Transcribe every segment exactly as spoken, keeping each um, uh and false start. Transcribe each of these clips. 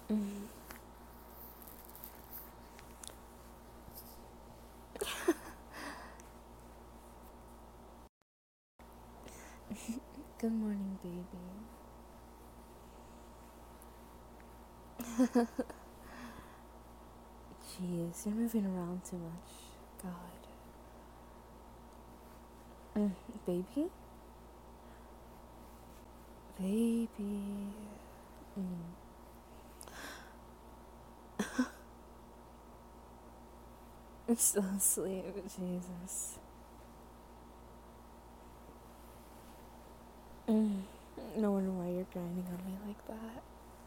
Mm. Good morning, baby. Jeez, you're moving around too much. God. Mm. Baby? Baby. Mm. I'm still asleep. Jesus. Mm. No wonder why you're grinding on me like that.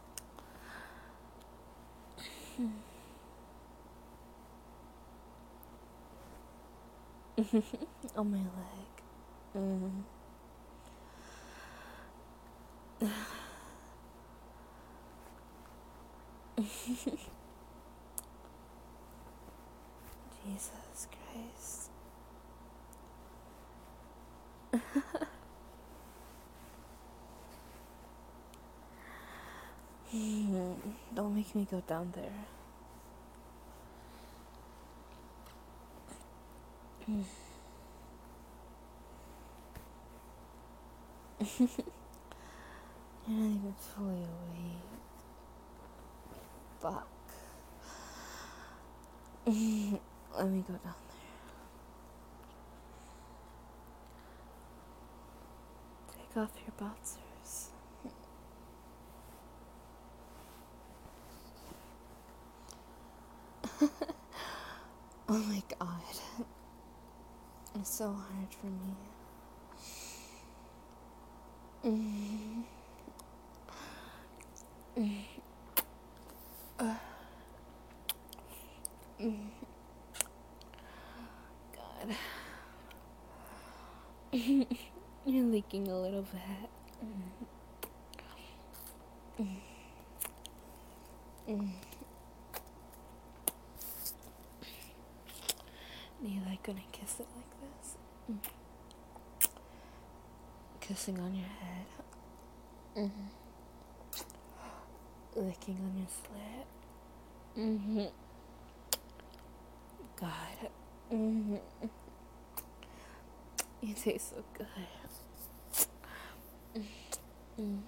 On my leg. Mm. Jesus Christ. Mm. Don't make me go down there. Mm. You're not even fully awake. Fuck. Let me go down there. Take off your boxers. Oh my god. It's so hard for me. Mm. Mm. Uh. Mm. God. You're leaking a little bit. Mm. Mm. Do you like when I kiss it like this? Mm. Kissing on your head. Mm-hmm. Licking on your slit. Mm-hmm. God. Mm-hmm. You taste so good. Mm.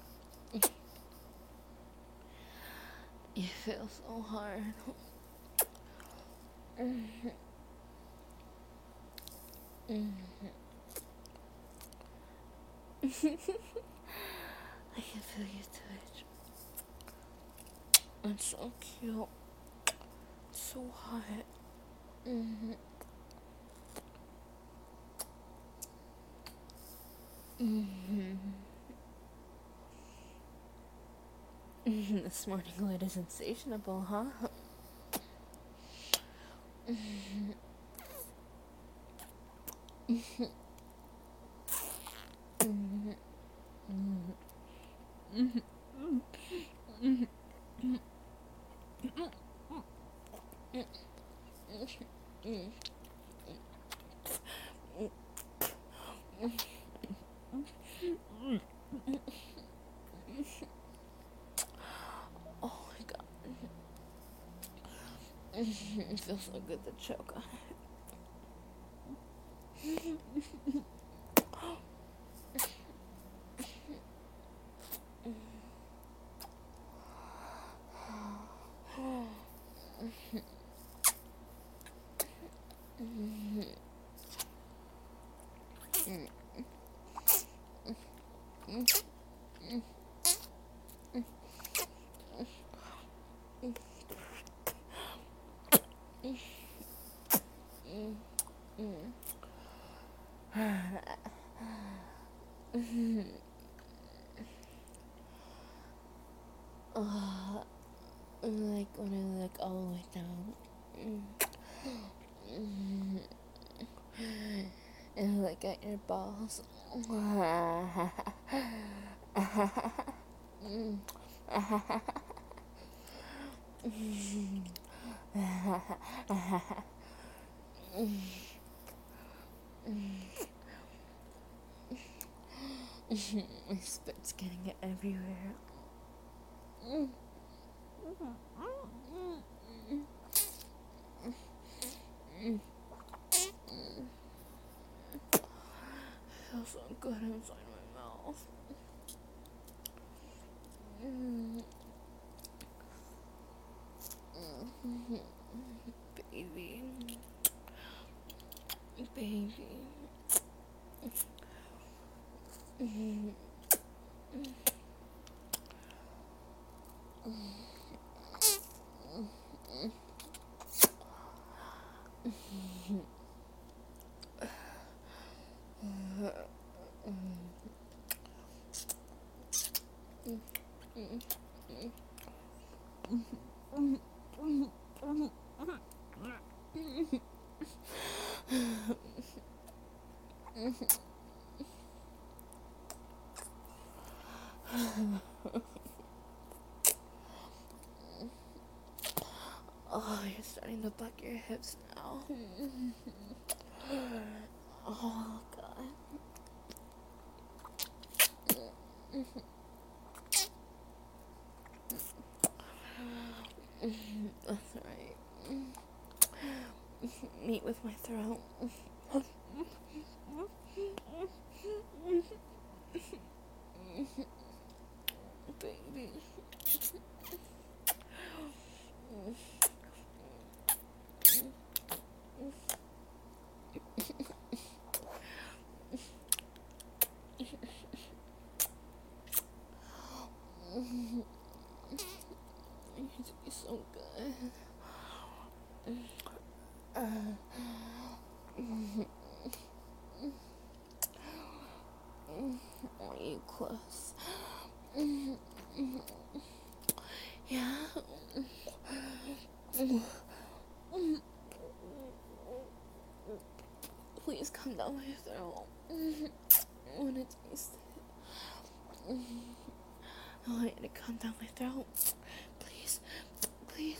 You feel so hard. Mm-hmm. Mm-hmm. I can feel you touch. It's so cute. It's so hot. Mm-hmm. Mm-hmm. Mm-hmm. This morning light is insatiable, huh? Mm-hmm. Mm-hmm. Mm-hmm. Mm-hmm. Mm-hmm. Oh my god. It feels so good to choke on it. Oh, like when I look all the way down. And look at your balls. My spit's getting it everywhere. Feels so good inside my mouth. Mm. Baby. Baby. Mm. Oh, you're starting to buck your hips now. Oh, God. That's right. Meet with my throat. Baby. You do so good. Uh, are you close? Yeah. Please come down my throat. I want to taste it. I want you to come down my throat. Please. Please.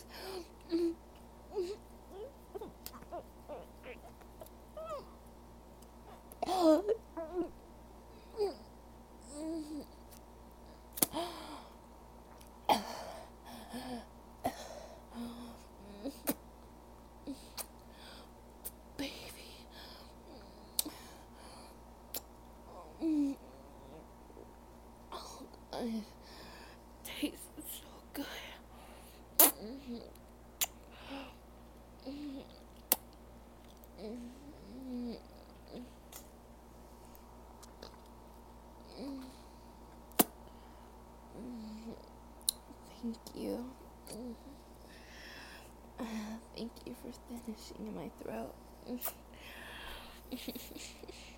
Baby. Oh, it tastes so good. Thank you. Uh, thank you for finishing in my throat.